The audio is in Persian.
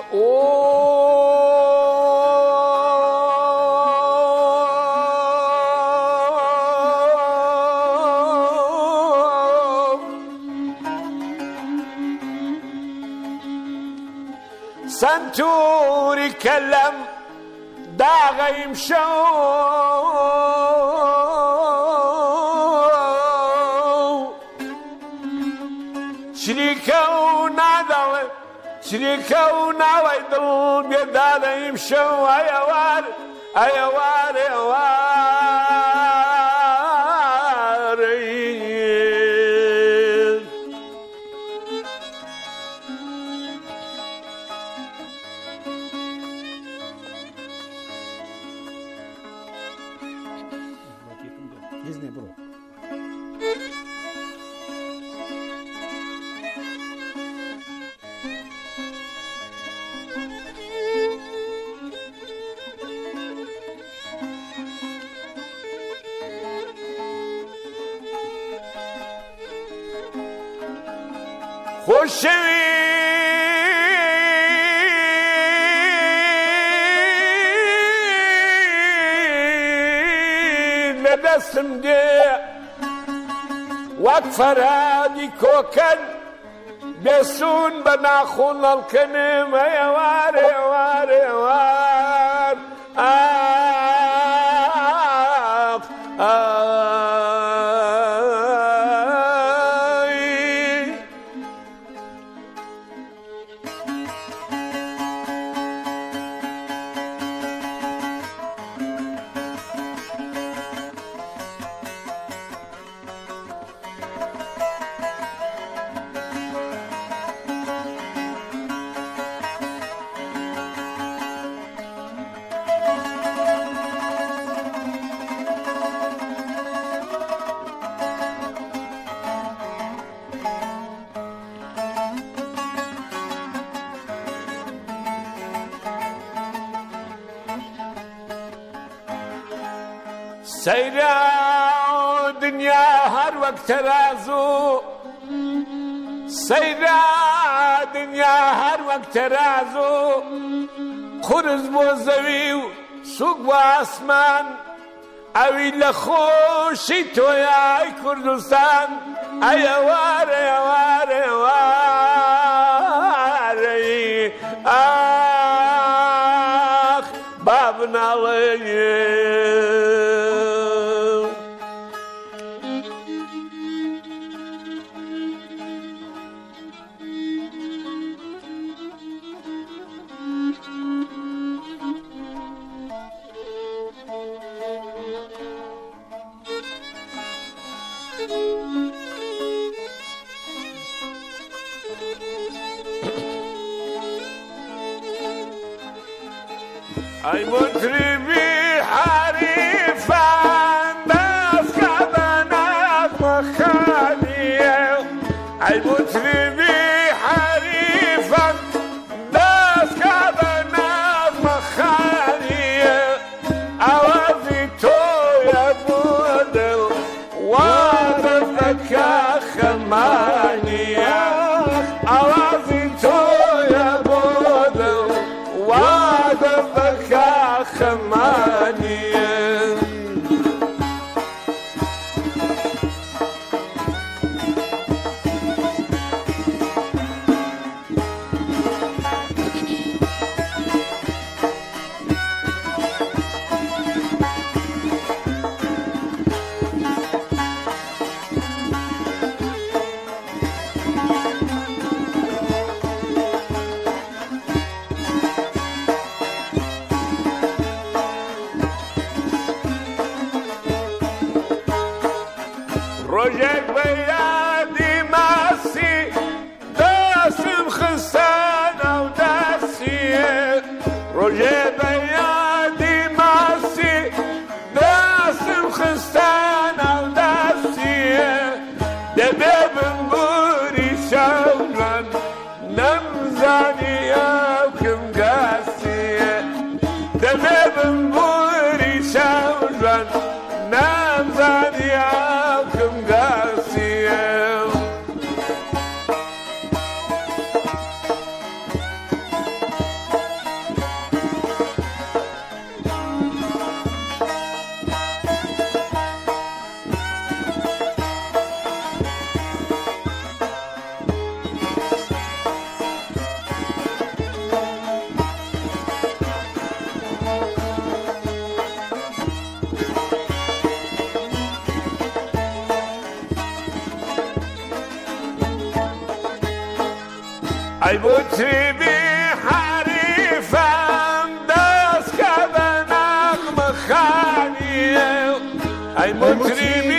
سنتوري كلم داغ يمشو شريكة وناوي دل بيدانا يمشو ايوار ايوار ايوار Disney bro. خوشوی لدستم دی وقت فرادی کوکن بسون بناخون الکنم ایوار ایوار ایوار آخ آخ سيرا دنيا هر وقت رازو سيرا دنيا هر وقت رازو خرز بوزوي سوق واسمان اوي لخوشي تويا كردستان ايوار ايوار ايوار اخ بابنا لي اي مطربي حريفا بس كبنات مخاليه اي مطربي حريفا بس كبنات مخاليه اوافي تو يا بودل وارفك خمانيه اوافي تو يا بودل وارفك خمانيه ای مطربی حریفم دست که به نغمه خانی ای مطربی